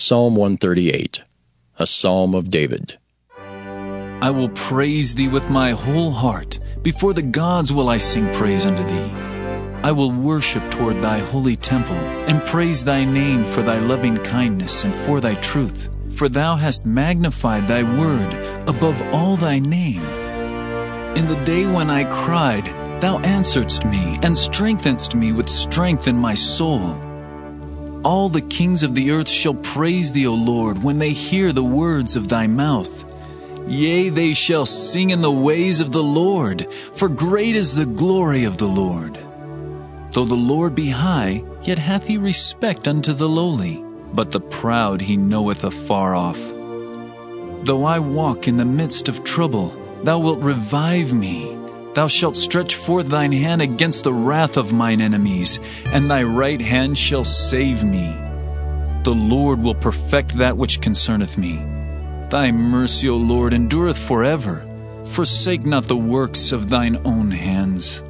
Psalm 138, a psalm of David. I will praise thee with my whole heart. Before the gods will I sing praise unto thee. I will worship toward thy holy temple, and praise thy name for thy loving kindness and for thy truth. For thou hast magnified thy word above all thy name. In the day when I cried, thou answeredst me, and strengthenedst me with strength in my soul. All the kings of the earth shall praise thee, O Lord, when they hear the words of thy mouth. Yea, they shall sing in the ways of the Lord, for great is the glory of the Lord. Though the Lord be high, yet hath he respect unto the lowly, but the proud he knoweth afar off. Though I walk in the midst of trouble, thou wilt revive me. Thou shalt stretch forth thine hand against the wrath of mine enemies, and thy right hand shall save me. The Lord will perfect that which concerneth me. Thy mercy, O Lord, endureth forever. Forsake not the works of thine own hands.